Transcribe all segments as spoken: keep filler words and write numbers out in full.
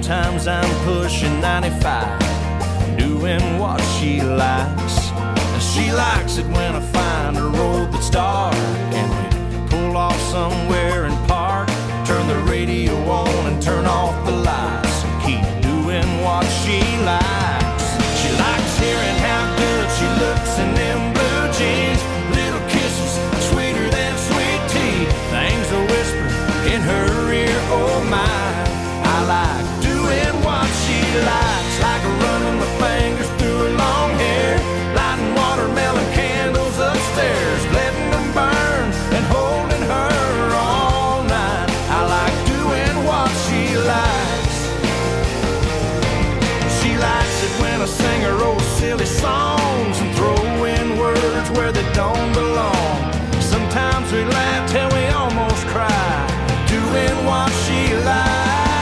Sometimes I'm pushing ninety-five, doing what she likes. And she likes it when I find a road that's dark and we pull off somewhere and park. Turn the radio on and turn off the lights and keep doing what she likes. She likes hearing how good she looks in them blue jeans. Little kisses sweeter than sweet tea. Things are whispered in her ear, oh my. I like doing what she likes, like running my fingers through her long hair, lighting watermelon candles upstairs, letting them burn and holding her all night. I like doing what she likes. She likes it when I sing her old silly songs and throw in words where they don't belong. Sometimes we laugh till we almost cry, doing what she likes.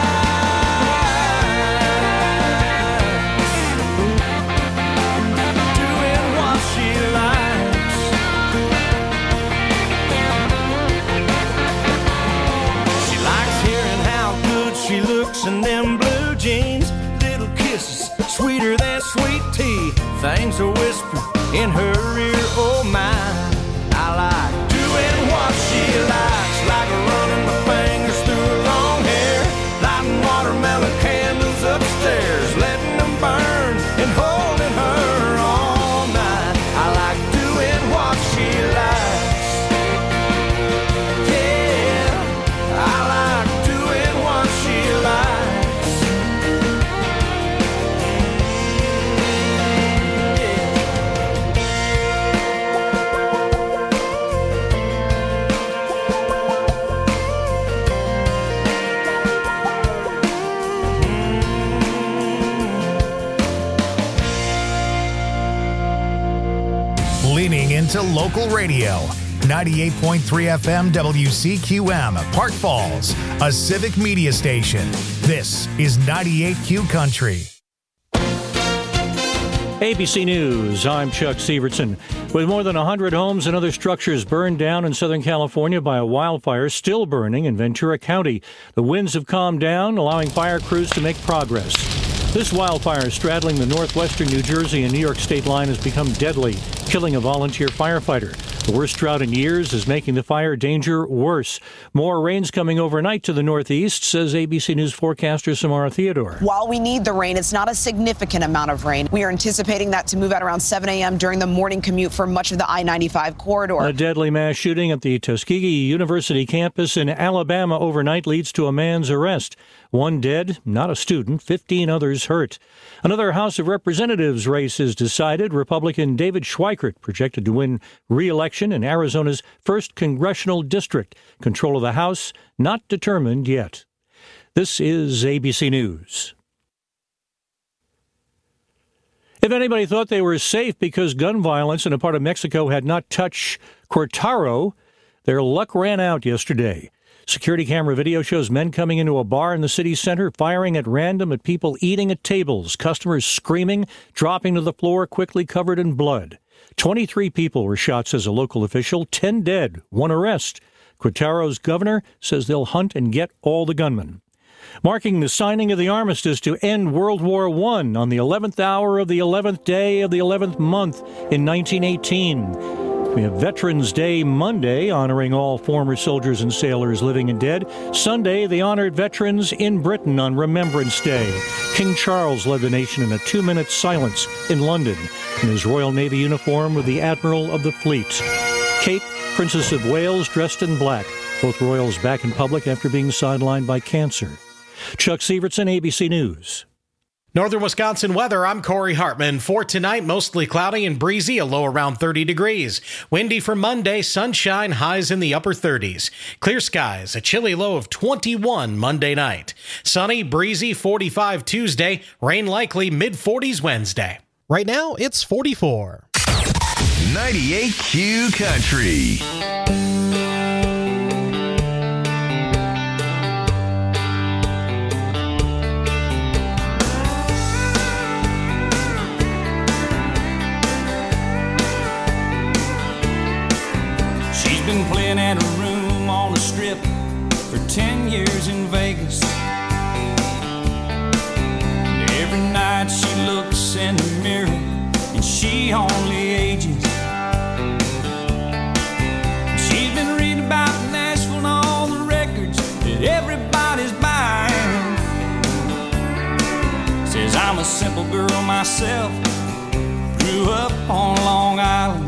In them blue jeans, little kisses sweeter than sweet tea. Things are whispered in her ear, oh my. I like doing what she likes, like running my fingers through her long hair, lighting watermelon candles upstairs, letting them burn and holding her all night. I like doing what she likes. Yeah, I like doing what she likes. Leaning into local radio. ninety-eight point three F M W C Q M, Park Falls, a civic media station. This is ninety-eight Q Country. A B C News, I'm Chuck Sievertson. With more than one hundred homes and other structures burned down in Southern California by a wildfire still burning in Ventura County, the winds have calmed down, allowing fire crews to make progress. This wildfire straddling the northwestern New Jersey and New York state line has become deadly, killing a volunteer firefighter. The worst drought in years is making the fire danger worse. More rain's coming overnight to the northeast, says A B C News forecaster Samara Theodore. While we need the rain, it's not a significant amount of rain. We are anticipating that to move out around seven a.m. during the morning commute for much of the I ninety-five corridor. A deadly mass shooting at the Tuskegee University campus in Alabama overnight leads to a man's arrest. One dead, not a student, fifteen others hurt. Another House of Representatives race is decided. Republican David Schweikert projected to win re-election in Arizona's first congressional district. Control of the House not determined yet. This is A B C News. If anybody thought they were safe because gun violence in a part of Mexico had not touched Querétaro, their luck ran out yesterday. Security camera video shows men coming into a bar in the city center, firing at random at people eating at tables, customers screaming, dropping to the floor, quickly covered in blood. twenty-three people were shot, says a local official, ten dead, one arrest. Querétaro's governor says they'll hunt and get all the gunmen. Marking the signing of the armistice to end World War One on the eleventh hour of the eleventh day of the eleventh month in nineteen eighteen. We have Veterans Day Monday, honoring all former soldiers and sailors living and dead. Sunday, they honored veterans in Britain on Remembrance Day. King Charles led the nation in a two-minute silence in London in his Royal Navy uniform with the Admiral of the Fleet. Kate, Princess of Wales, dressed in black. Both royals back in public after being sidelined by cancer. Chuck Sievertson, A B C News. Northern Wisconsin weather, I'm Corey Hartman. For tonight, mostly cloudy and breezy, a low around thirty degrees. Windy for Monday, sunshine, highs in the upper thirties. Clear skies, a chilly low of twenty-one Monday night. Sunny, breezy, forty-five Tuesday. Rain likely, mid forties Wednesday. Right now, it's forty-four. ninety-eight Q Country. Been playing at a room on the strip for ten years in Vegas. only ages. She's been reading about Nashville and all the records that everybody's buying. Says I'm a simple girl myself, grew up on Long Island.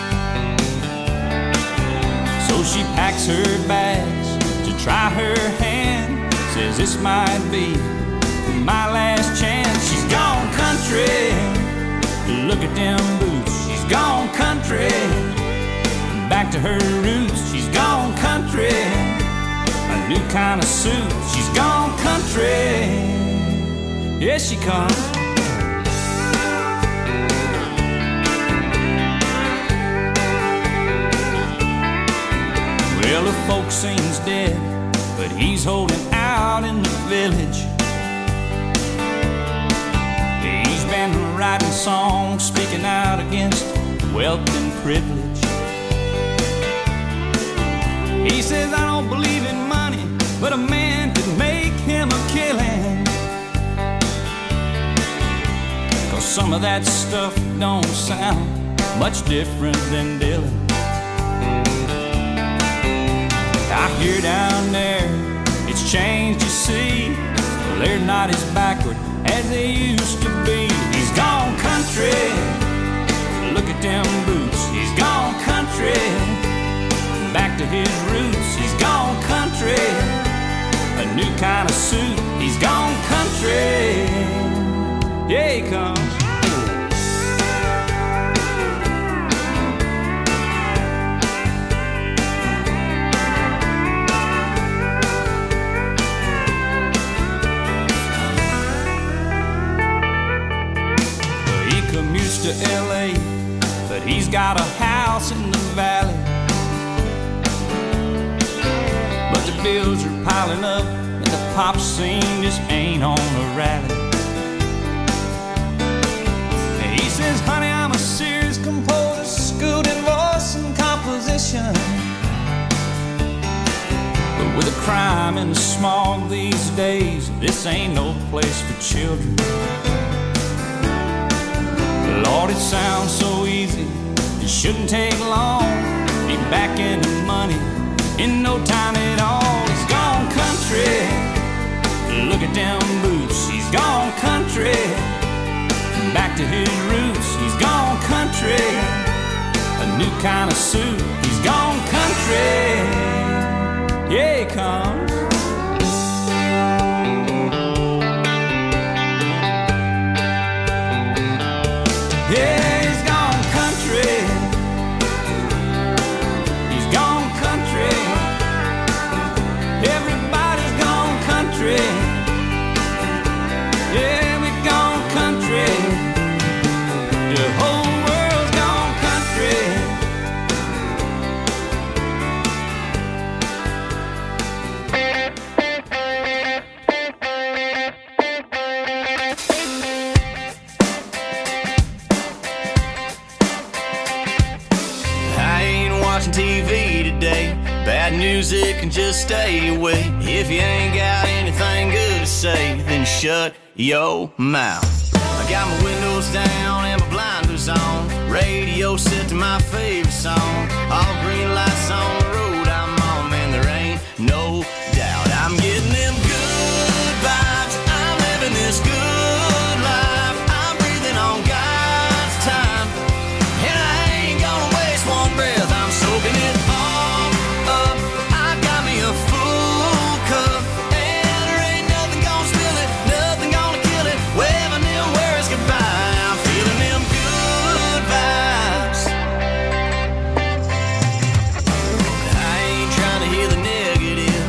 So she packs her bags to try her hand. Says this might be my last chance. She's gone country, look at them boots. She's gone country, back to her roots. She's gone country, a new kind of suit. She's gone country, yes she comes. Well, the folksee's dead, but he's holding out in the village. He's been writing songs, speaking out against wealth and privilege. He says, I don't believe in money, but a man could make him a killing. 'Cause some of that stuff don't sound much different than Dylan. I hear down there, it's changed, you see. Well, they're not as backward as they used to be. He's gone country, look at them boots. He's gone country, back to his roots. He's gone country, a new kind of suit. He's gone country, yeah he comes. To L A, but he's got a house in the valley. But the bills are piling up and the pop scene just ain't on a rally. And he says, honey, I'm a serious composer, schooled in voice and composition. But with the crime and the smog these days, this ain't no place for children. Lord, it sounds so easy, it shouldn't take long. Be back in the money in no time at all. He's gone country, look at them boots. He's gone country, back to his roots. He's gone country, a new kind of suit. He's gone country, yeah he comes. Yeah, he's gone country. He's gone country. Everybody's gone country. Yeah, we've gone country. The whole world's gone country. T V today, bad music and just stay away. If you ain't got anything good to say, then shut your mouth. I got my windows down and my blinders on, radio set to my favorite song. All green lights on the road I'm on, man, there ain't no doubt. I'm getting them good vibes, I'm living this good life. I'm breathing on God's time, and I ain't gonna waste one breath. I'm soaking it all up. I got me a full cup, and there ain't nothing gonna spill it, nothing gonna kill it. Waving them words goodbye. I'm feeling them good vibes. I ain't trying to hear the negative,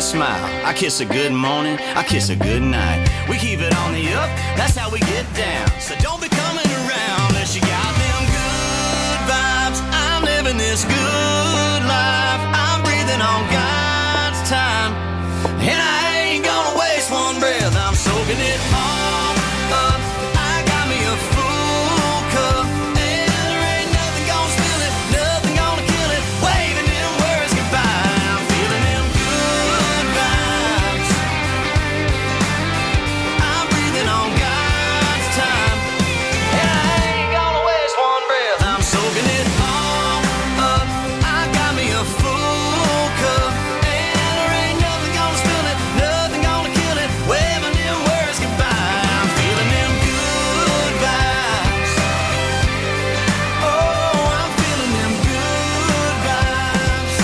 smile. I kiss a good morning, I kiss a good night. We keep it on the up, that's how we get down. So don't be coming around unless you got them good vibes. I'm living this good life. I'm breathing on God's time. And I ain't gonna waste one breath. I'm soaking it all up. I got me a full cup. And there ain't nothing gonna spill it, nothing gonna kill it. Waving them words goodbye. I'm feeling them good vibes. I'm breathing on God's time. And I ain't gonna waste one breath. I'm soaking it all up. I got me a full cup. And there ain't nothing gonna spill it, nothing gonna kill it. Waving them words goodbye. I'm feeling them good vibes. Oh, I'm feeling them good vibes.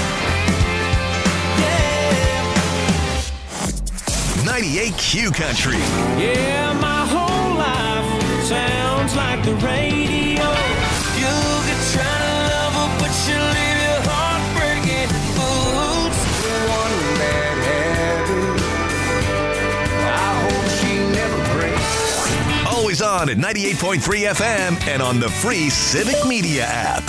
Yeah. ninety-eight Q Country. Yeah, my whole life sounds like the radio. You could try to love her, but she'll leave your heart breaking. Oops, one bad habit. I hope she never breaks. Always on at ninety-eight point three F M and on the free Civic Media app.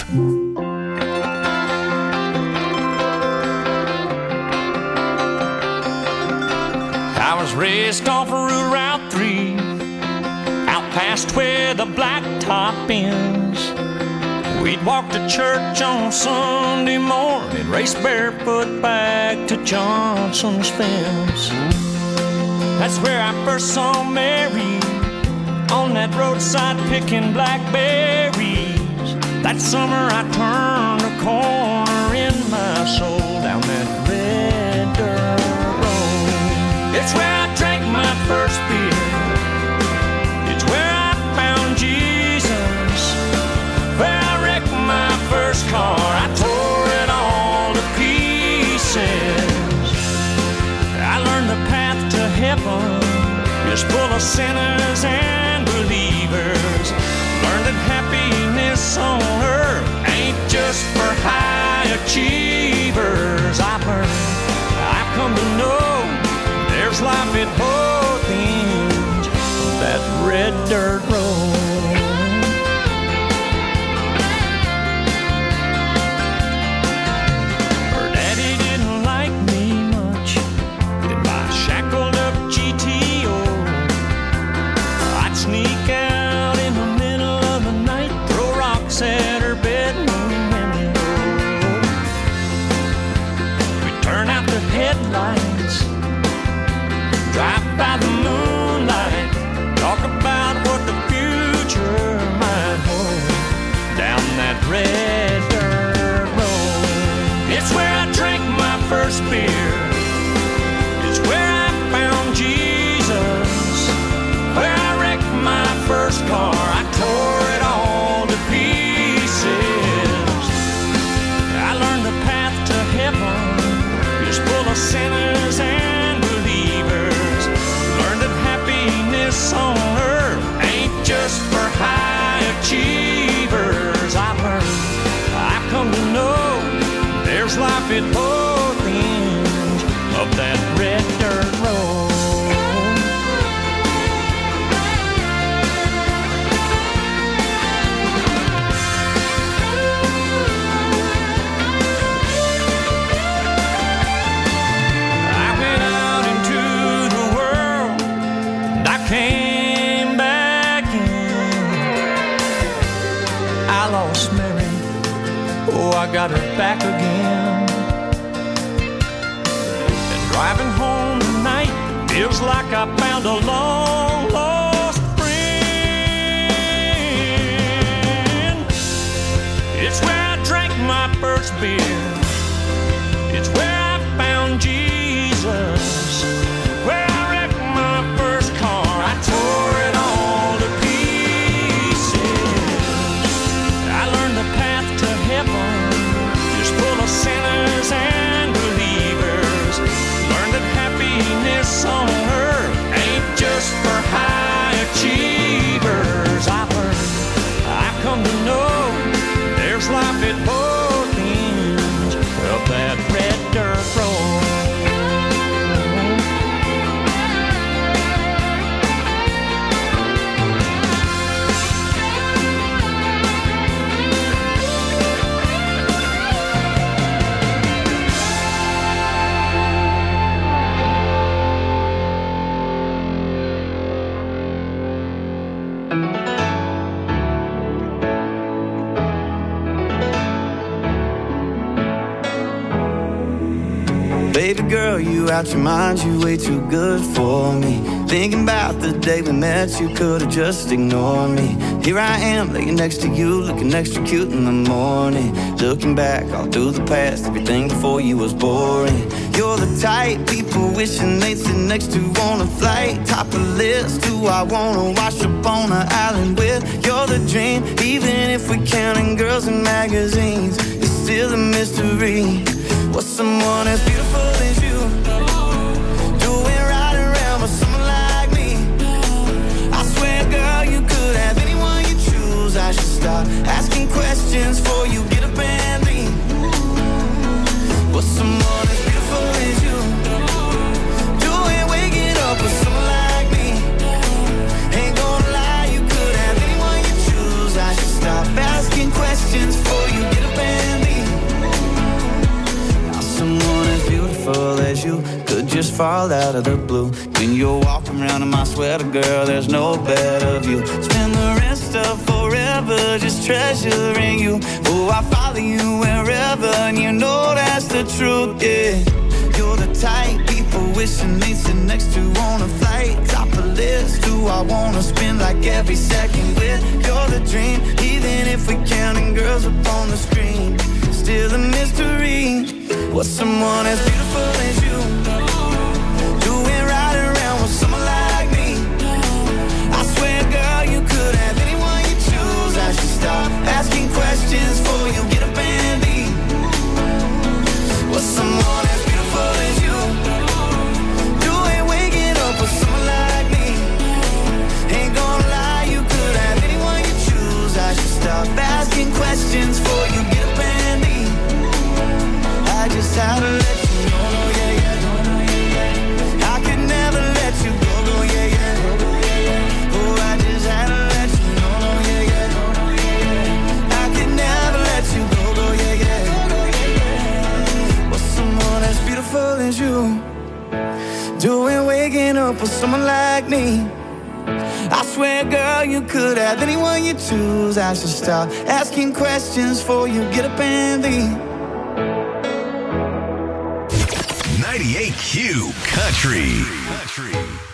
I was raised off of Route three, out past where the blacktop ends. We'd walk to church on Sunday morning, race barefoot back to Johnson's fence. That's where I first saw Mary, on that roadside picking blackberries. That summer I turned a corner in my soul down that red dirt road. It's where I drank my first beer. It's where I found Jesus. Where I wrecked my first car. I tore it all to pieces. I learned the path to heaven is full of sinners and believers. Learned that happiness on earth ain't just for high achievers. I've learned, I've come to know there's life at both ends of that red dirt road. Her daddy didn't like me much, did my shackled up G T O. I'd sneak out in the middle of the night, throw rocks at her bedroom window. We'd turn out the headlights, drive by the moonlight, talk about what the future might hold down that red dirt road. It's where I drank my first beer. It's where I found Jesus. Where I wrecked my first car. I tore it all to pieces. I learned the path to heaven is full of sinners and believers. Learned that happiness on earth ain't just for high achievers. I've learned, I've come to know there's life at both ends of that red dirt road. I went out into the world and I came back in. I lost Mary, oh, I got her back again. And driving home tonight feels like I found a long lost friend. It's where I drank my first beer. It's where I found Jesus. Where I wrecked my first car. I tore it all to pieces. I learned the path to heaven is full of sinners and believers. Learned that happiness on earth ain't just for high achievers. I've learned, I've come to know there's life at both ends of that red dirt road. Baby girl, you out your mind, you way too good for me. Thinking about the day we met, you could've just ignored me. Here I am, laying next to you, looking extra cute in the morning. Looking back all through the past, everything before you was boring. You're the type people wishing they'd sit next to on a flight. Top of the list, who I wanna wash up on an island with. You're the dream, even if we're counting girls in magazines. It's still a mystery. What's someone as beautiful as you doing right around with someone like me? I swear, girl, you could have anyone you choose. I should stop asking questions before you get up and leave. What's someone as beautiful as you doing waking up with someone like me? Ain't gonna lie, you could have anyone you choose. I should stop asking questions before you get up and leave. Someone as beautiful as you could just fall out of the blue. When you're walking around in my sweater, girl, there's no better view. Spend the rest of forever just treasuring you. Oh, I follow you wherever, and you know that's the truth, yeah. You're the type people wishing they'd sit next to on a flight. Top of the list, who I wanna spend like every second with. You're the dream, even if we're counting girls up on the screen. Still a mystery. What's someone as beautiful as you doing right around with someone like me? I swear, girl, you could have anyone you choose. I should stop asking questions before you get up and leave. What's someone as beautiful as you doing waking up with someone like me? Ain't gonna lie, you could have anyone you choose. I should stop asking questions before you get up and leave. I just had to let you know, no, yeah, yeah, no, no, yeah, yeah. I could never let you go, no, yeah, yeah, no, no, yeah, yeah. Oh, I just had to let you know, no, yeah, yeah, no, no, yeah, yeah. I could never let you go, no, yeah, yeah, no, yeah, yeah. What's someone as beautiful as you doing waking up with someone like me? I swear, girl, you could have anyone you choose. I should stop asking questions before you get up and leave. ninety-eight Q Country. Country.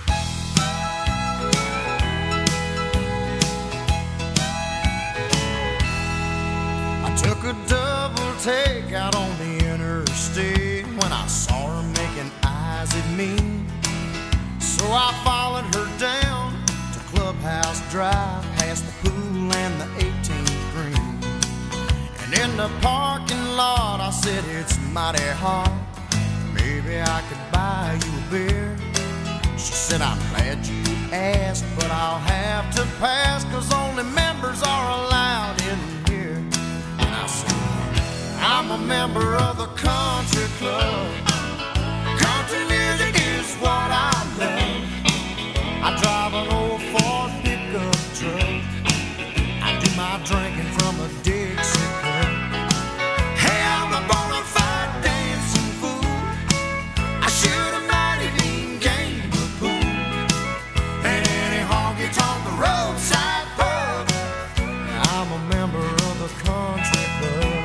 I took a double take out on the interstate when I saw her making eyes at me. So I followed her down to Clubhouse Drive, past the pool and the eighteenth green. And in the parking lot I said, it's mighty hot, maybe I could buy you a beer. She said, I'm glad you asked, but I'll have to pass, 'cause only members are allowed in here. And I said, I'm a member of the country club. Country music is what I love. I drive an old Ford pickup truck. I do my drinking from a Dixie cup. Hey, I'm a bona fide dancing fool. I shoot a mighty mean game of pool. And any honky-tonk roadside pub. I'm a member of the country club.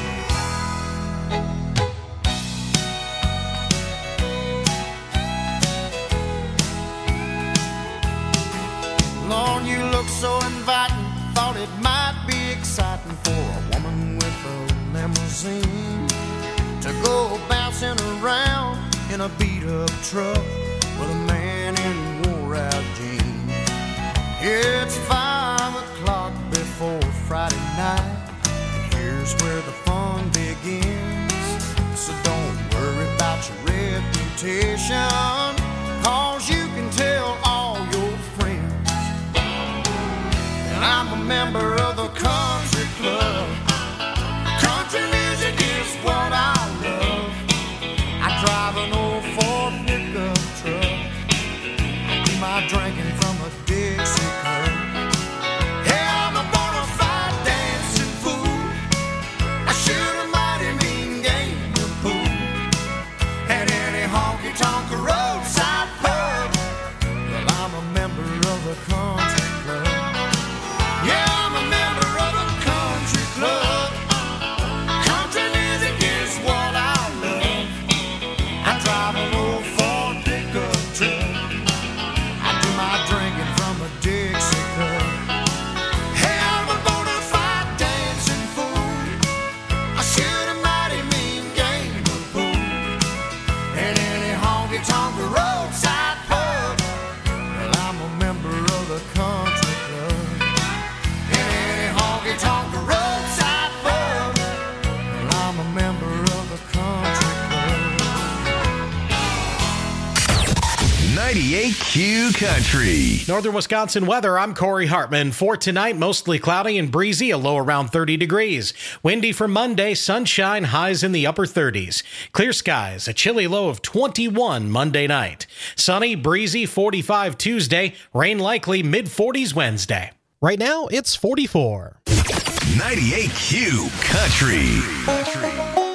Lord, you look so inviting. Thought it might be exciting for a woman with a limousine to go bouncing around in a beat-up truck with a man in wore-out jeans. It's five o'clock before Friday night, and here's where the fun begins. So don't worry about your reputation, 'cause you can tell all your friends. And I'm a member of the country club. Country music is what I love. I drive an old Ford pickup truck. I do my drinking from a Dixie cup. Hey, I'm a bona fide dancing fool. I shoot a mighty mean game of pool. At any honky-tonk roadside pub. Well, I'm a member of the country club. Yeah, I'm a member of the country club. ninety-eight Q Country. Northern Wisconsin weather, I'm Corey Hartman. For tonight, mostly cloudy and breezy, a low around thirty degrees. Windy for Monday, sunshine, highs in the upper thirties. Clear skies, a chilly low of twenty-one Monday night. Sunny, breezy, forty-five Tuesday. Rain likely, mid forties Wednesday. Right now, it's forty-four. ninety-eight Q Country. Country.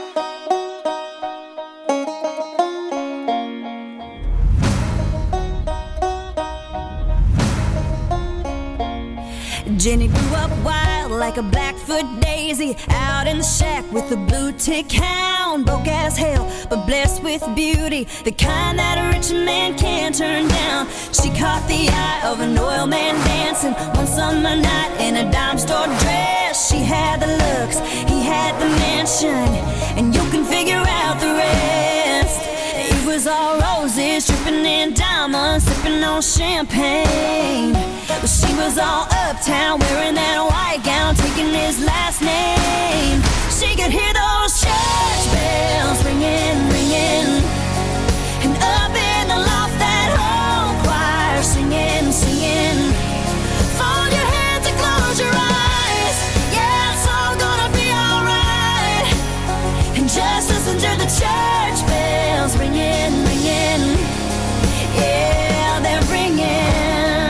Jenny grew up wild like a Blackfoot daisy, out in the shack with a blue tick hound, broke as hell but blessed with beauty, the kind that a rich man can't turn down. She caught the eye of an oil man dancing one summer night in a dime store dress. She had the looks, he had the mansion, and you can figure out the rest. It was all roses, dripping in diamonds, sipping on champagne. Well, she was all uptown, wearing that white gown, taking his last name. She could hear those church bells ringing, ringing, and up in the loft that whole choir singing, singing. Fold your hands and close your eyes, yeah, it's all gonna be alright. And just listen to the church bells ringing, ringing, yeah, they're ringing.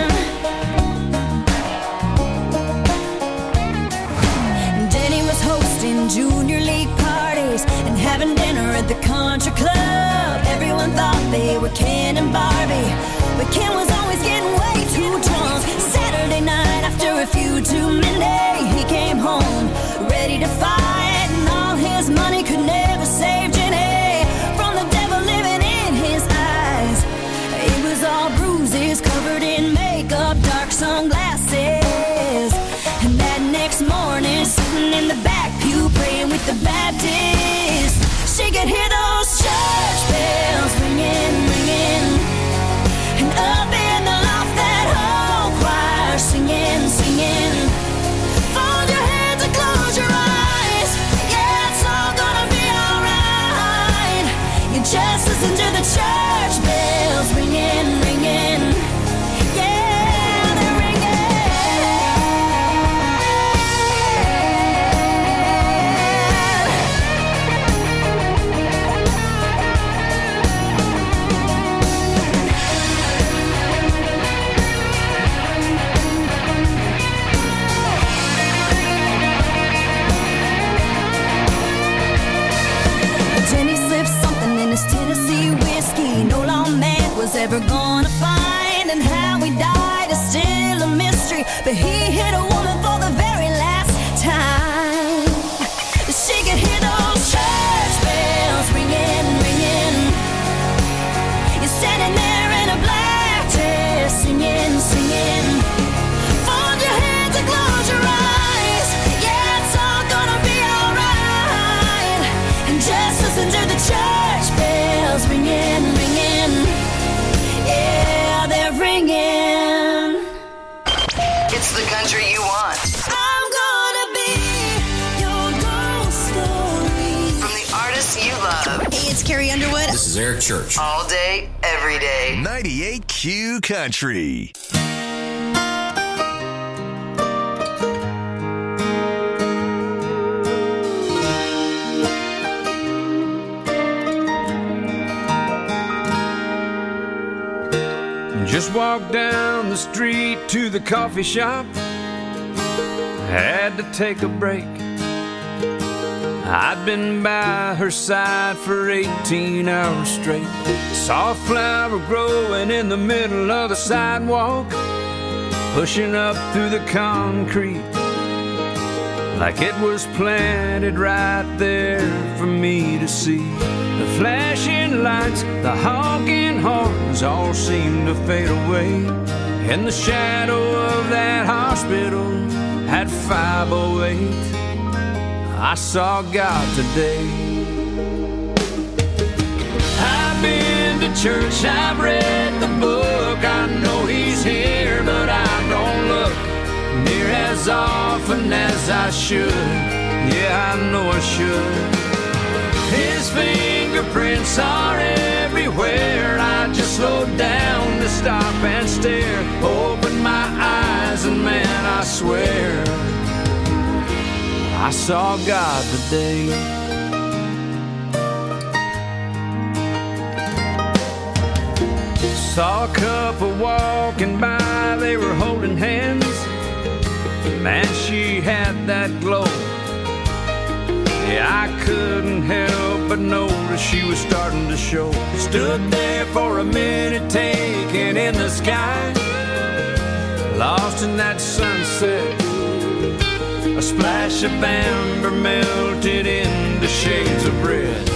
Junior league parties and having dinner at the country club. Everyone thought they were Ken and Barbie, but Ken was always getting way too drunk. Saturday night after a few too many, he came home ready to fight, and all his money could never save Jenny from the devil living in his eyes. It was all bruises, covered in makeup, dark sunglasses, and that next morning, sitting in the back pew praying with the Baptists, she could hear those church bells ringing, ringing, and up in the loft that whole choir singing, singing. Fold your hands and close your eyes, yeah, it's all gonna be alright. You just listen to the church bells ringing, ringing, yeah, they're ringing. Jenny slipped something in his Tennessee whiskey no lawman was ever gonna find, and how he died is still a mystery, but he hit a woman for the very last time. She could hear those church bells ringing, ringing. You're standing there in a black dress, singing, singing. Fold your hands and close your eyes, yeah, it's all gonna be alright. And just listen to the church bells ringing, ringing, yeah, they're ringing. It's the country you want. I'm gonna be your ghost story. From the artists you love. Hey, it's Carrie Underwood. This is Eric Church. All day, every day. ninety-eight Q Country. Just walked down the street to the coffee shop. Had to take a break. I'd been by her side for eighteen hours straight. Saw a flower growing in the middle of the sidewalk, pushing up through the concrete like it was planted right there for me to see. The flashing lights, the honking horns all seemed to fade away. In the shadow of that hospital at five oh eight, I saw God today. I've been to church, I've read the book, I know He's here, but I don't look near as often as I should. Yeah, I know I should. His fingerprints are everywhere. everywhere. I just slowed down to stop and stare. Opened my eyes and man, I swear I saw God today. Saw a couple walking by, they were holding hands. Man, she had that glow. Yeah, I couldn't help but notice she was starting to show. Stood there for a minute, taking in the sky, lost in that sunset. A splash of amber melted into shades of red.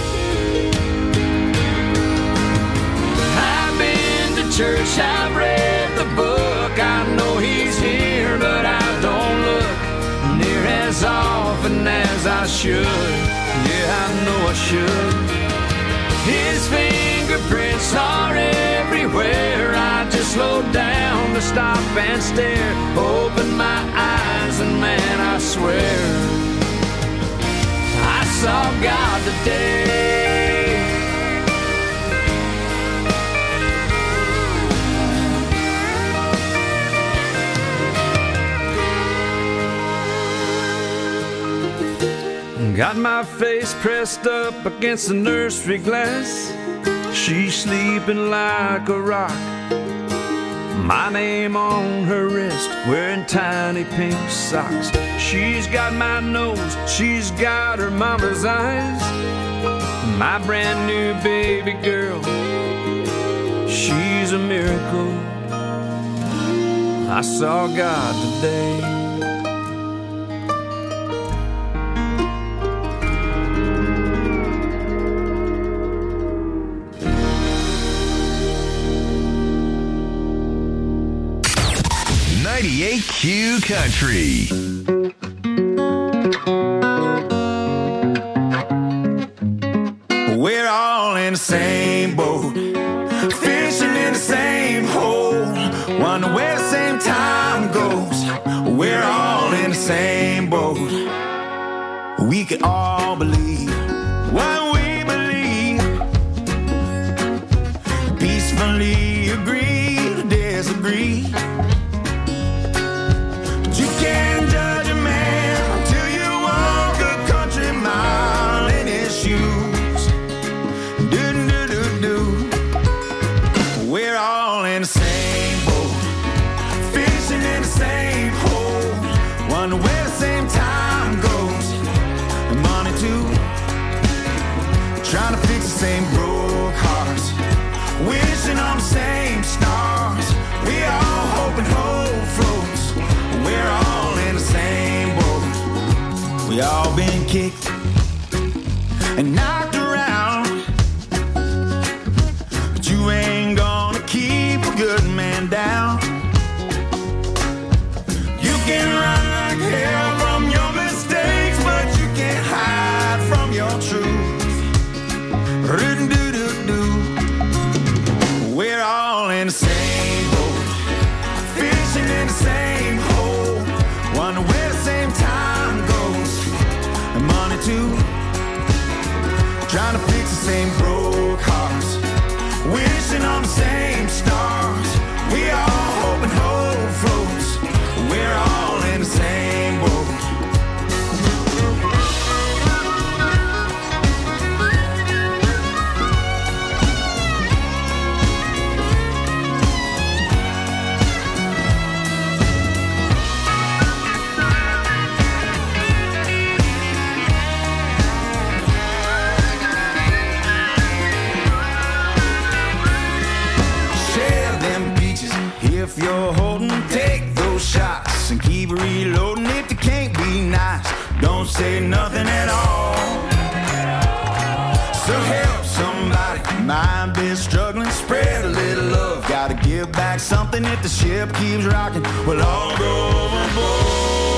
I've been to church, I've read the book. I know he's here, but I don't look near as often as I should. Yeah, I know I should. His fingerprints are everywhere. I just slowed down to stop and stare. Opened my eyes and man, I swear I saw God today. Got my face pressed up against the nursery glass. She's sleeping like a rock. My name on her wrist, wearing tiny pink socks. She's got my nose, she's got her mama's eyes. My brand new baby girl, she's a miracle. I saw God today. ninety-eight Q Country. We're all in the same boat, fishing in the same hole, wonder where the same time goes. We're all in the same boat. We can all believe what we believe, peacefully agree to disagree. Where the same time goes, and money too. Trying to fix the same broke hearts, wishing on the same stars. We all hoping hope floats. We're all in the same boat. We all been kicked and knocked around, but you ain't gonna keep a good man down. You can run hell from your mistakes, but you can't hide from your truth. We're all in the same boat, fishing in the same hole, wonder where the same time goes, and money too. Trying to fix the same broke hearts, wishing on the same stars. We all hoping hope floats. We're all in the same boat. Share them beaches if you're holding, take those shots and keep reloading. If you can't be nice, don't say nothing at all. So help somebody, mind been struggling, spread a little love. Gotta give back something if the ship keeps rocking. We'll all go overboard.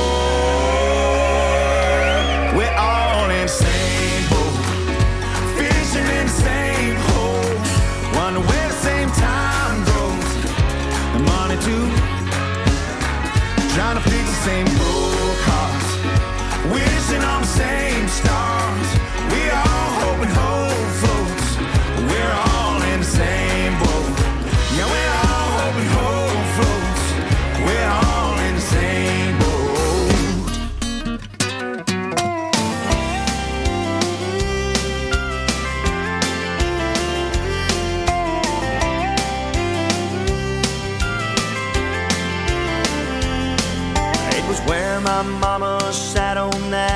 We're all in the same boat, fishing in the same hole, wonder where the same time goes, and money too. Trying to fix the same broke hearts, wishing on the same stars. We all hoping hope floats. We're all in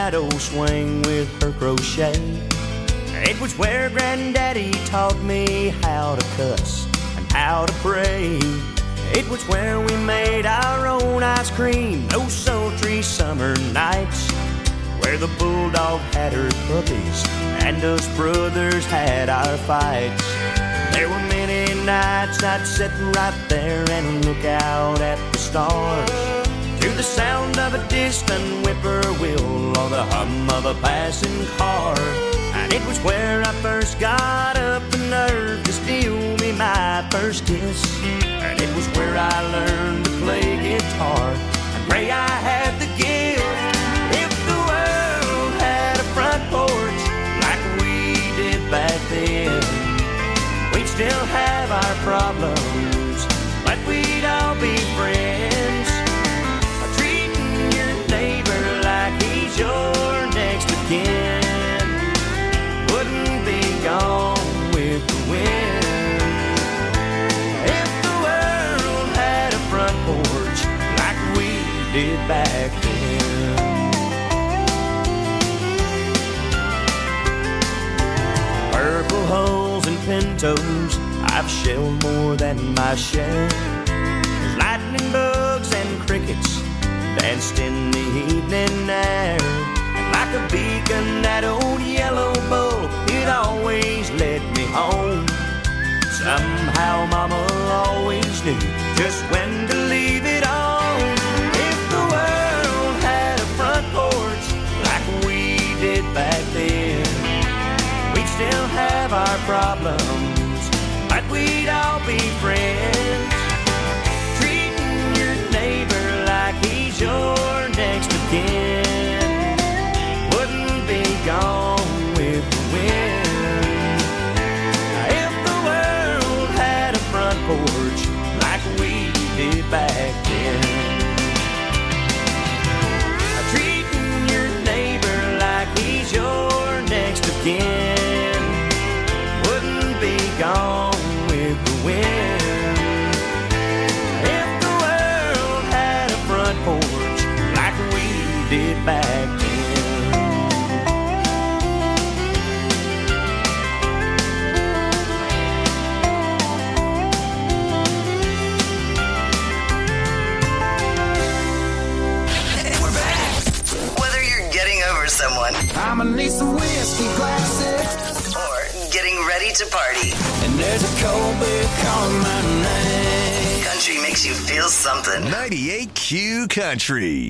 that old swing with her crochet. It was where Granddaddy taught me how to cuss and how to pray. It was where we made our own ice cream those sultry summer nights, where the bulldog had her puppies and us brothers had our fights. There were many nights I'd sit right there and look out at the stars, to the sound of a distant whippoorwill or the hum of a passing car. And it was where I first got up the nerve to steal me my first kiss. And it was where I learned to play guitar and pray I had the gift. If the world had a front porch like we did back then, we'd still have our problems, but we'd all be friends. Treating your neighbor like he's your next of kin wouldn't be gone with the wind. If the world had a front porch like we did back then. Purple hulls and pintos, I've shelled more than my share. There's lightning bugs and crickets danced in the evening air. And like a beacon, that old yellow bull, it always led me home. Somehow Mama always knew just when to leave it on. If the world had a front porch like we did back then, we'd still have our problems, but we'd all be friends. Treating your neighbor like he's your next of kin wouldn't be gone with the wind. If the world had a front porch like we did back then. Treating your neighbor like he's your next of kin wouldn't be gone with the wind. If the world had a front porch like we did back then. Whether you're getting over someone, I'ma need some whiskey glasses, or getting ready to party, and there's a cold beer calling my name. country makes you feel something. ninety-eight Q Country.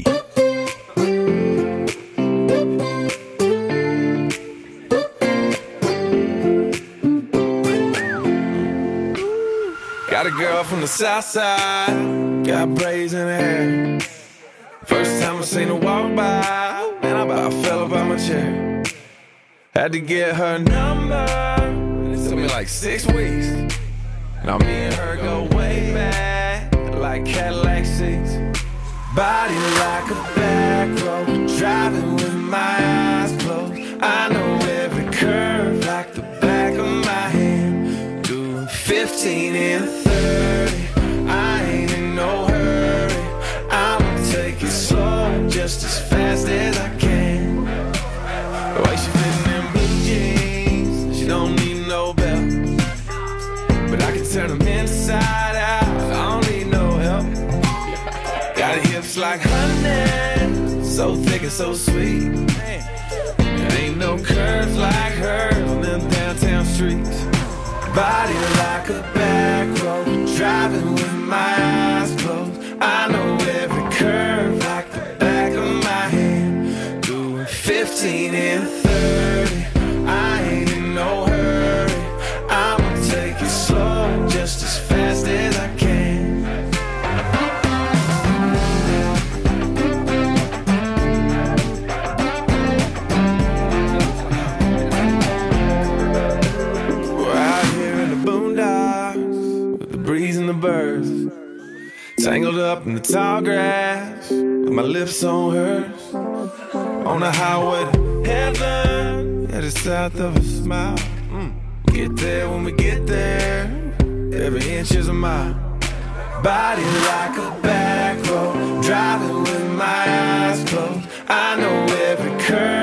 Got a girl from the south side, got braids in her hair. First time I seen her walk by, man, I about fell up out my chair. Had to get her number, it took me like six weeks. Now me and her go way back, like Cadillac seats. Body like a back road, driving with my eyes closed. I know every curve like the back of my hand. Doing fifteen and thirty, I ain't in no hurry. I'ma take it slow, just as fast as I can. The way she fitting in blue jeans, she don't need no belt, but I can turn them inside out, I don't need no help. Got hips like honey, so thick and so sweet. There ain't no curves like hers on them downtown streets. Body like a back road, driving with my eyes closed. I know every curve like the back of my hand. Doing fifteen and thirty, I ain't in no hurry. I'ma take it slow, just as fast as I can. Breeze and the birds, tangled up in the tall grass, with my lips on hers. On the highway to heaven, headed south of a smile. Mm. Get there when we get there, every inch is a mile. Body like a back road, driving with my eyes closed. I know every curve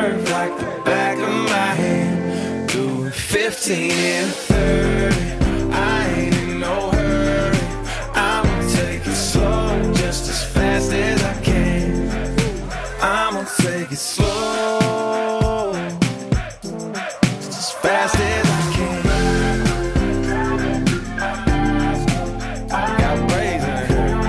fifteen and thirty, I ain't in no hurry. I'ma take it slow, just as fast as I can. I'ma take it slow, just as fast as I can. I got braids in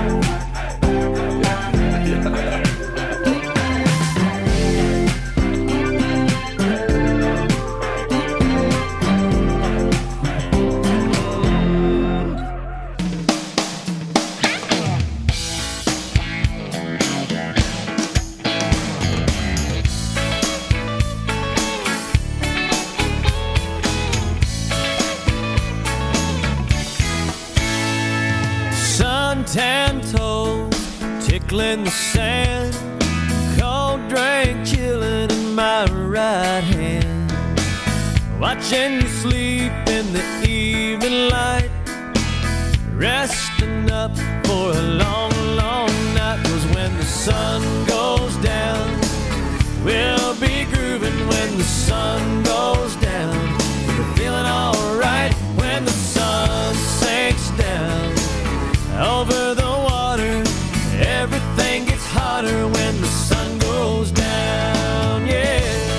Tan toes tickling the sand, cold drink chilling in my right hand, watching you sleep in the evening light, resting up for a long, long night. 'Cause when the sun goes down, we'll be grooving. When the sun goes down, we're feeling alright. When the sun sinks down over the water, everything gets hotter when the sun goes down, yeah.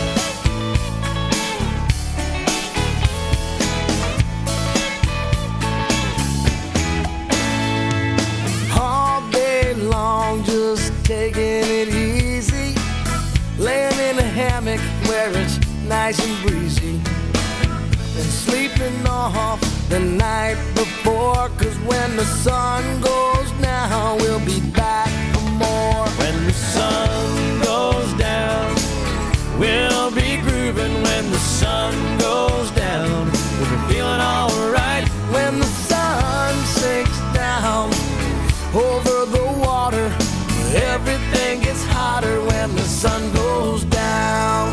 All day long, just taking it easy, laying in a hammock where it's nice and breezy, and sleeping off the night before. 'Cause when the sun goes down, we'll be back for more. When the sun goes down, we'll be grooving. When the sun goes down, we'll be feeling alright. When the sun sinks down over the water, everything gets hotter when the sun goes down.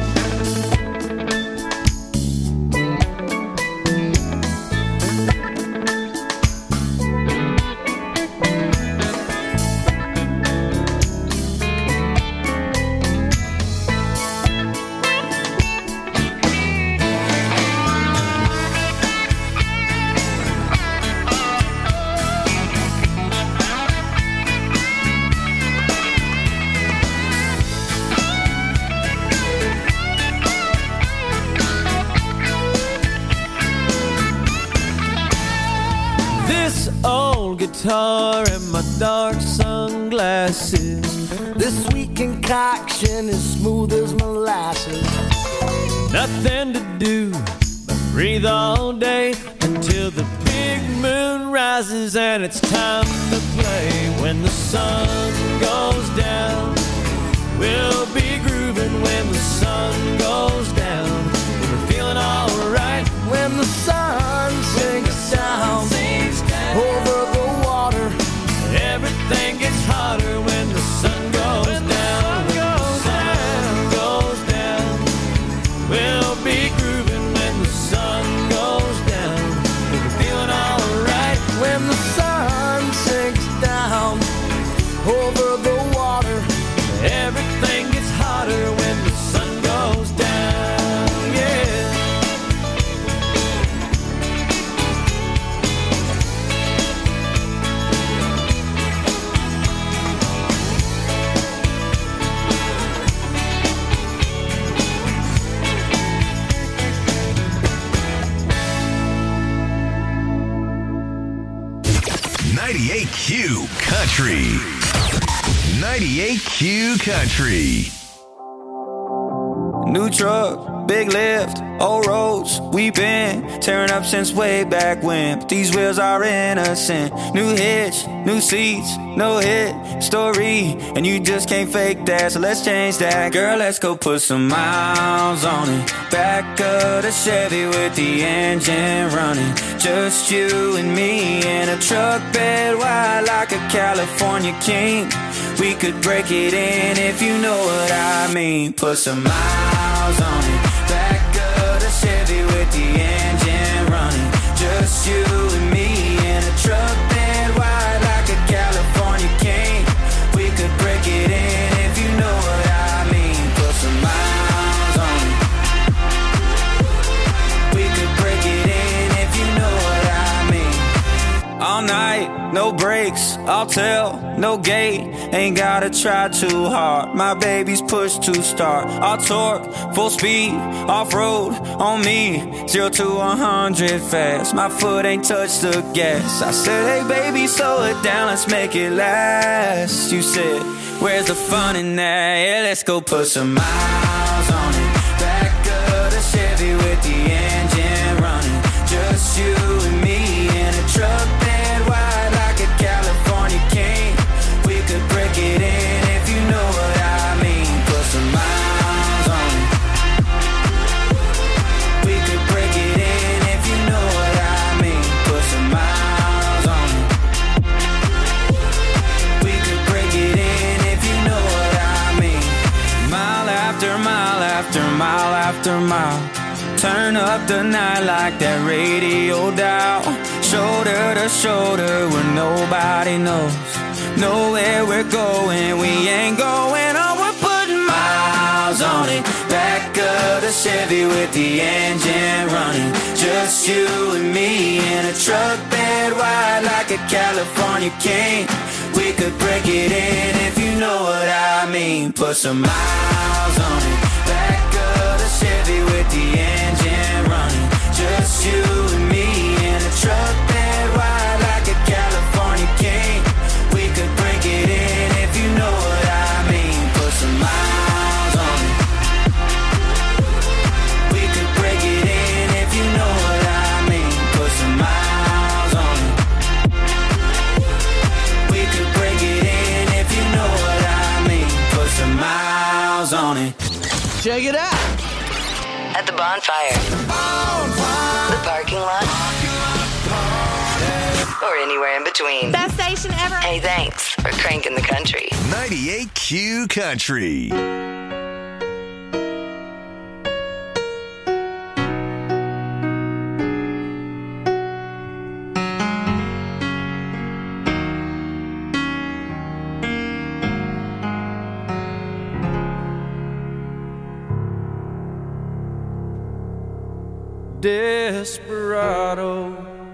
Guitar and my dark sunglasses, this sweet concoction is smooth as molasses. Nothing to do but breathe all day until the big moon rises and it's time to play. When the sun goes down, we'll be grooving. When the sun goes down, we're feeling alright. When the sun sinks down over the water, everything gets hotter when the sun goes when down. The sun goes when down. The sun goes down, we'll be grooving. When the sun goes down, we'll be feeling alright. When the sun sinks down over the water, everything gets hotter when the sun goes down, yeah. ninety-eight Q Country. ninety-eight Q Country. New truck, big lift, old roads, we been tearing up since way back when. But these wheels are innocent. New hitch, new seats, no hit story, and you just can't fake that. So let's change that, girl. Let's go put some miles on it. Back of the Chevy with the engine running. Just you and me in a truck bed wide like a California king. We could break it in if you know what I mean. Put some miles on it. Back of the Chevy with the engine running. Just you and me in a truck bed wide like a California king. We could break it in if you know what I mean. Put some miles on it. We could brakes, I'll tell, no gate. Ain't gotta try too hard, my baby's push to start. I'll torque, full speed, off-road, on me. Zero to one hundred fast, my foot ain't touched the gas. I said, hey baby, slow it down, let's make it last. You said, where's the fun in that? Yeah, let's go put some miles on it. Back of the Chevy with the engine running. Just you and me in a truck bed wide like a California king. We could break it in if you know what I mean. Put some miles on it. We could break it in if you know what I mean. Put some miles on it. We could break it in if you know what I mean. Mile after mile after mile after mile. Turn up the night like that radio dial. Shoulder to shoulder where nobody knows. Know where we're going, we ain't going on. We're putting miles on it. Back of the Chevy with the engine running. Just you and me in a truck bed wide like a California king. We could break it in if you know what I mean. Put some miles on it. Back of the Chevy with the engine running. Just you and me in a truck bed wide like a California king. We could break it in if you know what I mean. Put some miles on it. We could break it in if you know what I mean. Put some miles on it. We could break it in if you know what I mean. Put some miles on it. Check it out. At the bonfire. bonfire. The parking lot. Or anywhere in between. Best station ever. Hey, thanks for cranking the country. ninety-eight Q Country. Desperado,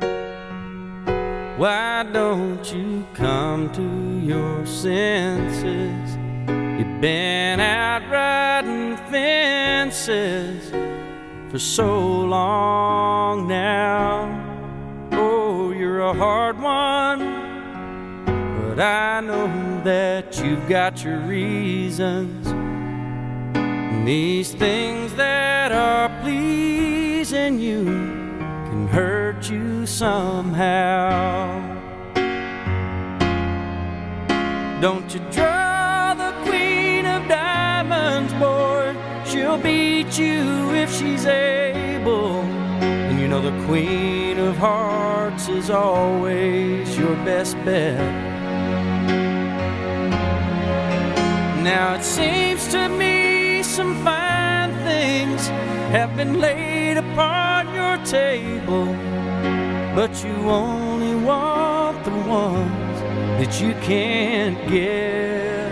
why don't you come to your senses? You've been out riding fences for so long now. Oh, you're a hard one, but I know that you've got your reasons. And these things that are pleasing you can hurt you somehow. Don't you draw the queen of diamonds, boy. She'll beat you if she's able. And you know the queen of hearts is always your best bet. Now it seems to me some fine things have been laid upon your table, but you only want the ones that you can't get.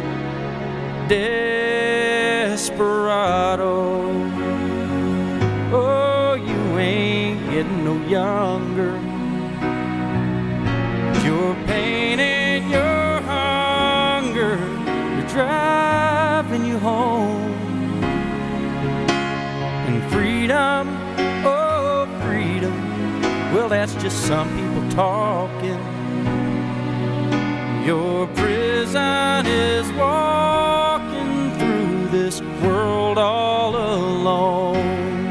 Desperado, oh, you ain't getting no younger. Your pain and your hunger are driving you home. And freedom, oh freedom, well that's just some people talking. Your prison is walking through this world all alone.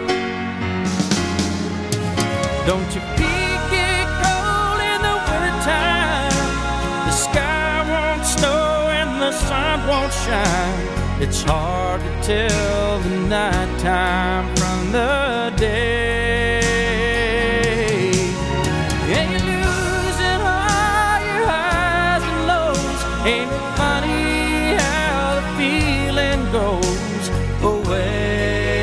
Don't you feet get cold in the wintertime? The sky won't snow and the sun won't shine. It's hard to tell the nighttime from the day. And you're losing all your highs and lows. Ain't it funny how the feeling goes away?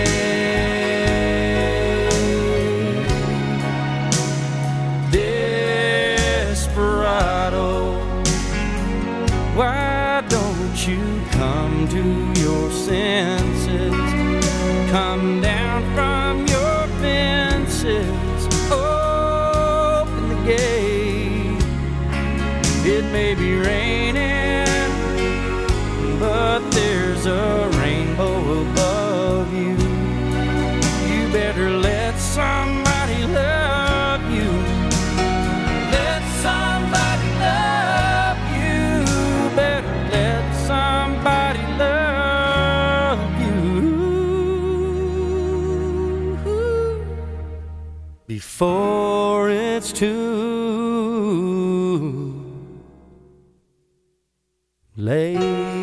Desperado, why don't you come to your senses? Come down from your fence may be raining, but there's a rainbow above you. You better let somebody love you. Let somebody love you. Better let somebody love you before it's too late.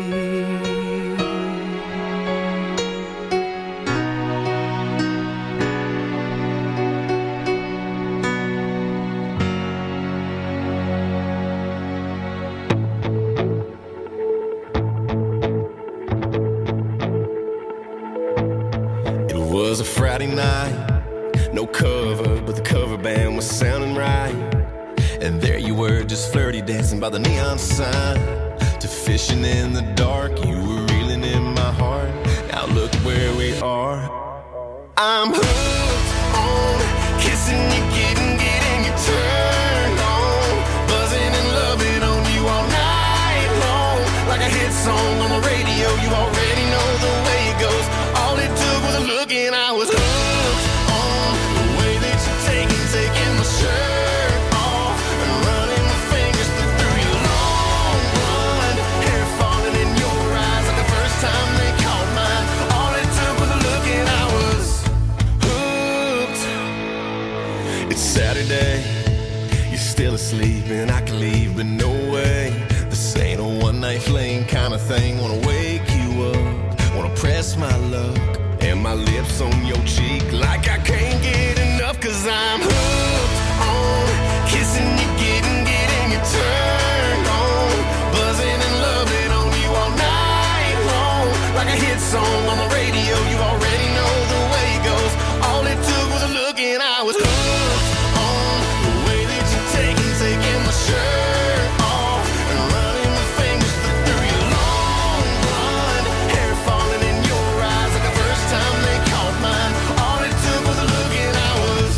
It was a Friday night, no cover, but the cover band was sounding right. And there you were, just flirty dancing by the neon sign. To fishing in the dark, you were reeling in my heart. Now look where we are. I'm hooked on kissing you, getting, getting you turned on, buzzing and loving on you all night long. Like a hit song on the radio, you already know the way it goes. All it took was a look and I was hooked on the way that you're taking, taking my shirt off and running my fingers through your long blonde hair, falling in your eyes like the first time they caught mine. All it took was a look and I was hooked. It's Saturday, you're still asleep and I can leave, but no way. This ain't a one night fling kind of thing. Wanna wake you up, wanna press my luck and my lips on your cheek like I can't get enough. Cause I'm hooked on kissing you, getting, getting you turned on, buzzing and loving on you all night long. Like a hit song on the radio, you already know the way it goes. All it took was a look and I was hooked on the way that you're taking, taking my shirt off and running my fingers through your long blonde hair, falling in your eyes like the first time they caught mine. All it took was a look and I was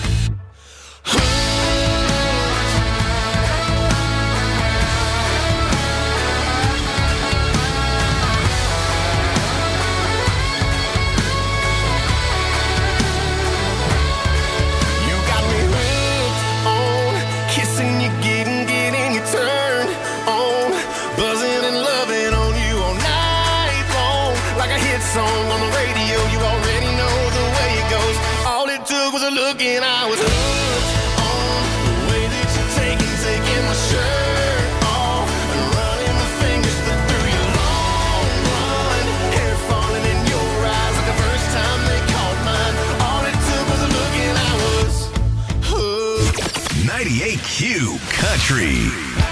you got me hooked on kissing you, getting, getting you turned on, buzzing and loving on you all night long. Like a hit song on the radio, you already know the way it goes. All it took was a look and I was hooked on the way that you're taking, taking my shirt off and running my fingers through your long blonde hair, falling in your eyes like the first time they caught mine. All it took was a look and I was hooked. ninety-eight Q Country.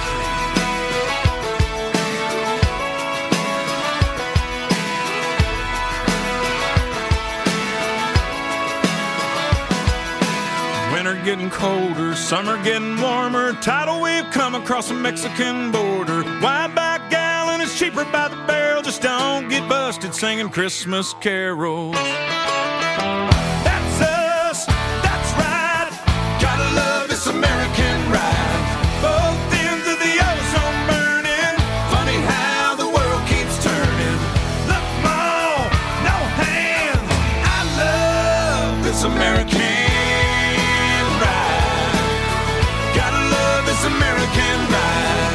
Winter getting colder, summer getting warmer. Tidal wave come across the Mexican border. Wide back gallon is cheaper by the barrel. Just don't get busted singing Christmas carols. That's us, that's right. Gotta love this American ride. Both ends of the ozone burning. Funny how the world keeps turning. Look, Mom, no hands. I love this American ride. Gotta love this American ride.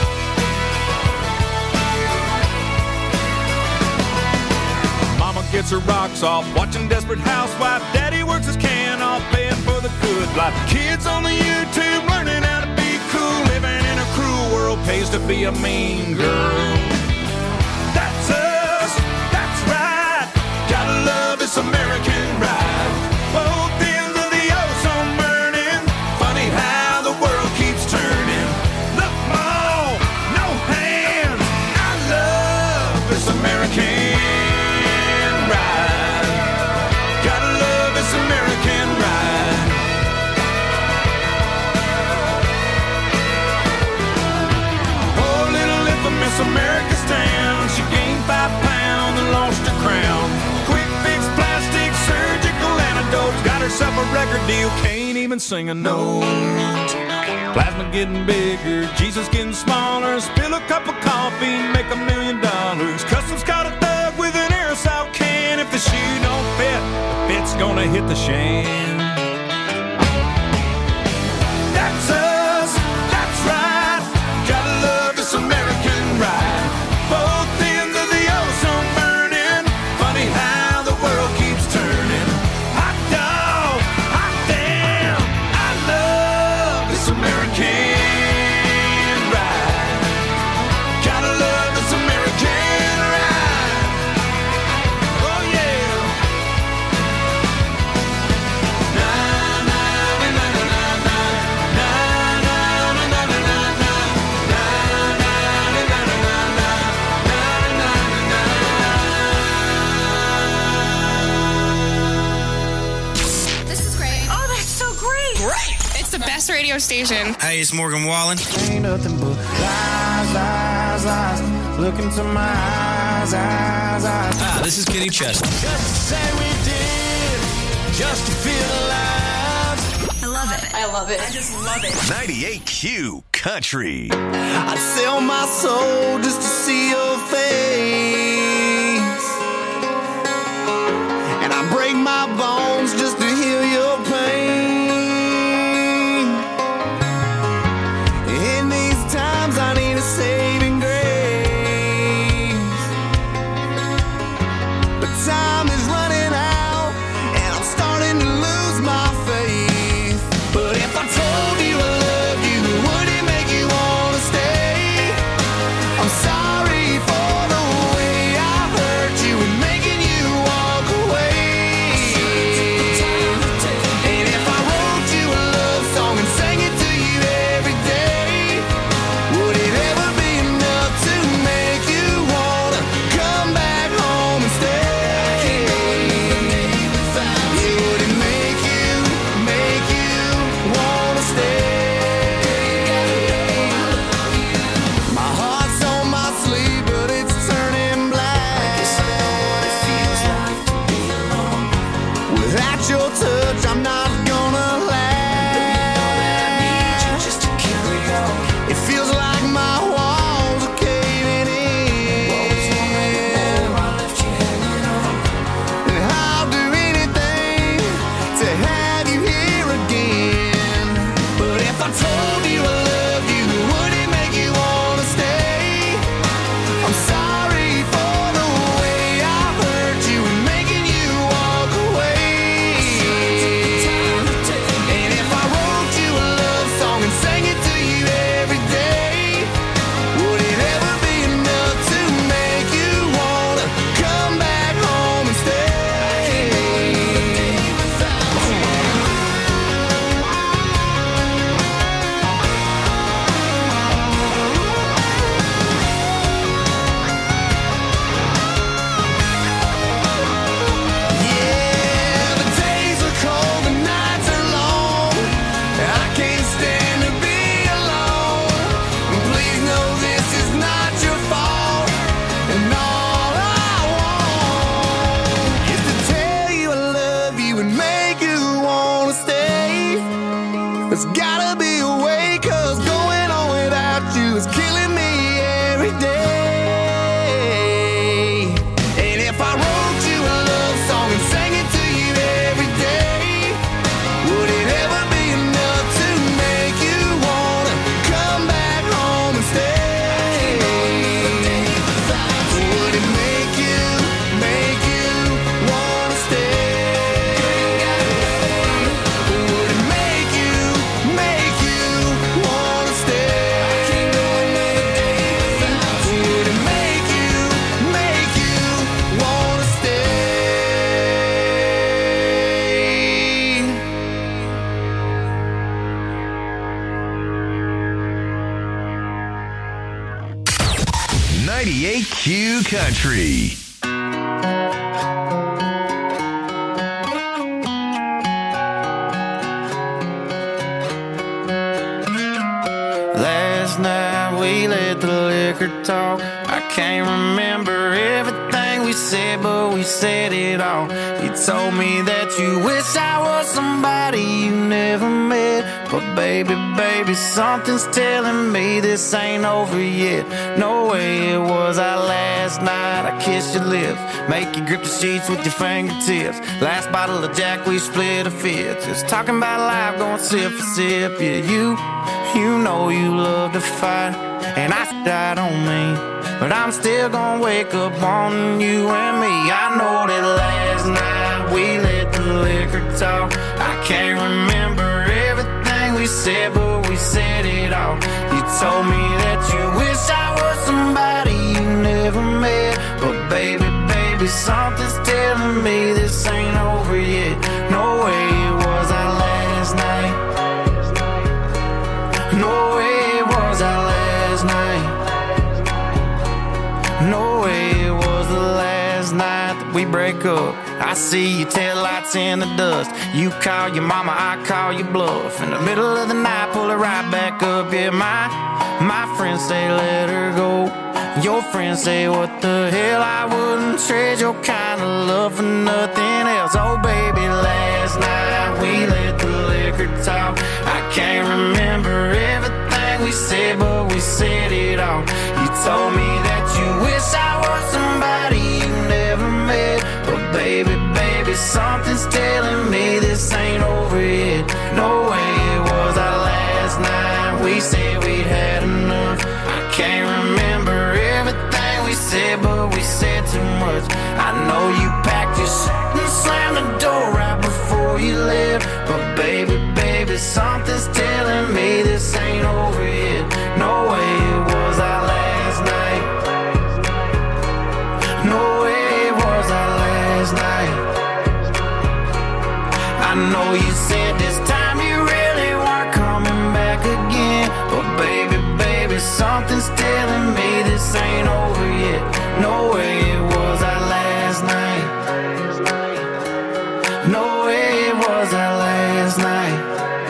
Mama gets her rocks off, watching Desperate Housewife. Daddy works his can off, paying for the good life. Kids on the YouTube learning how to be cool. Living in a cruel world pays to be a mean girl. That's us, that's right. Gotta love this American ride. Both ends of the ozone burning. Funny how the world keeps turning. Look, Mom, no hands. I love this American ride. Gotta love this American ride. Oh, little infamous America's town. She gained five pounds and lost her crown. Quick fix, plastic, surgical antidotes. Got herself a record deal, can't even sing a note. Plasma getting bigger, Jesus getting smaller. Spill a cup of coffee, make a million dollars. Customs caught a thug with an aerosol can. If the shoe don't fit, the fit's gonna hit the shan. That's us, that's right. Gotta love this American ride. Both ends of the ozone burning. Funny how the world keeps turning. Hot dog, hot damn. I love this American ride. Gotta love this American ride. Oh yeah. Na na na na na na na na na na na na na This is great. Oh, that's so great. Great. It's the best radio station. Hey, it's Morgan Wallen. Ain't nothing but lies, lies, lies. Look into my eyes, eyes, eyes. Ah, this is Kenny Chesney. Just to say we did, just to feel alive. I love it. I love it. I just love it. ninety-eight Q Country. I'd sell my soul just to see your face, and I break my bones just to heal your pain. In these times I need a saving grace, but time is running out and I'm starting to lose my faith. But if I told you I loved you, would it make you wanna stay? I'm sorry for the way I hurt you and making you walk away. And if I wrote you a love song and sang it to you every day, would it ever be enough to make you wanna come back home and stay? Yeah, would it make you, make you wanna stay? My heart's on my sleeve, but it's turning black. Without your touch, I'm not gonna last. It feels like my walls are caving in, and I'll do anything to have you here again. But if I told you I loved you, would it make you wanna stay? I'm sorry for the way I hurt you and making you walk away. And if I wrote you a love song and sang it to you every day, would it ever be enough to make you wanna come back home and stay? Yeah, the days are cold, the nights are long. I can't stand to be alone. Please know this is not your fault, and all I want is to tell you I love you and make you wanna stay. There's gotta be a way, 'cause going on without you is killing me every day. And if I wrote you a love song and sang it to you every day, would it ever be enough to make you wanna come back home and stay? Would it make you, make you wanna stay? Would it make you, make you wanna stay? Would it make you, make you wanna stay? ninety-eight Q Country. Last night we let the liquor talk. I can't remember everything we said, but we said it all. You told me that you wish I was somebody you never met. But baby, baby, something's telling me this ain't over yet. No way it was our last night. I kissed your lips, make you grip the sheets with your fingertips. Last bottle of Jack, we split a fifth. Just talking about life, going sip for sip. Yeah, you, you know you love to fight, and I died on me, but I'm still gonna wake up on you and me. I know that last night we let the liquor talk. I can't remember everything we said, but we said it all. You told me that you wish I was somebody you never met. But baby, baby, something's telling me this ain't over yet. No way it was our last night. No way it was our last night. No way it was the last night that we break up. I see your taillights in the dust. You call your mama, I call your bluff. In the middle of the night, pull her right back up. Yeah, my, my friends say let her go. Your friends say what the hell, I wouldn't trade your kind of love for nothing else. Oh baby, last night we let the liquor talk. I can't remember everything we said, but we said it all. You told me that you wish I was somebody you never met. But baby, baby, something's telling me this ain't over yet. No way it was our last night. We said we'd had enough. I can't remember everything we said, but we said too much. I know you packed your shit and slammed the door right before you left. But baby, baby, something's telling me this ain't over yet. No way it was our last night. No way it was our last night. I know you said this time you really weren't coming back again. But baby, baby, something's telling me this ain't over yet. No way it was our last night. No way it was our last night.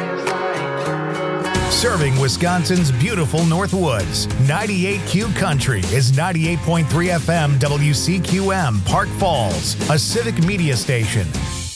Serving Wisconsin's beautiful North Woods, ninety-eight Q Country is ninety-eight point three F M W C Q M, Park Falls, a civic media station.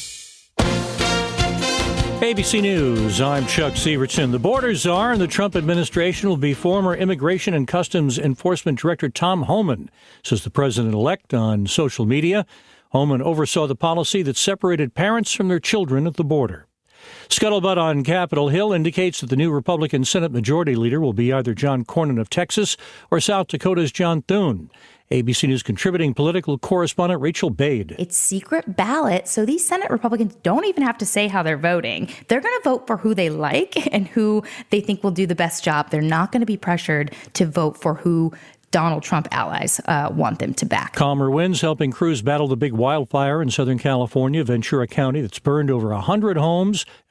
A B C News, I'm Chuck Severson. The border czar in the Trump administration will be former Immigration and Customs Enforcement Director Tom Homan, says the president-elect on social media. Homan oversaw the policy that separated parents from their children at the border. Scuttlebutt on Capitol Hill indicates that the new Republican Senate Majority Leader will be either John Cornyn of Texas or South Dakota's John Thune. A B C News contributing political correspondent Rachel Bade. It's secret ballot, so these Senate Republicans don't even have to say how they're voting. They're going to vote for who they like and who they think will do the best job. They're not going to be pressured to vote for who Donald Trump allies uh, want them to back. Calmer winds helping crews battle the big wildfire in Southern California, Ventura County, that's burned over one hundred homes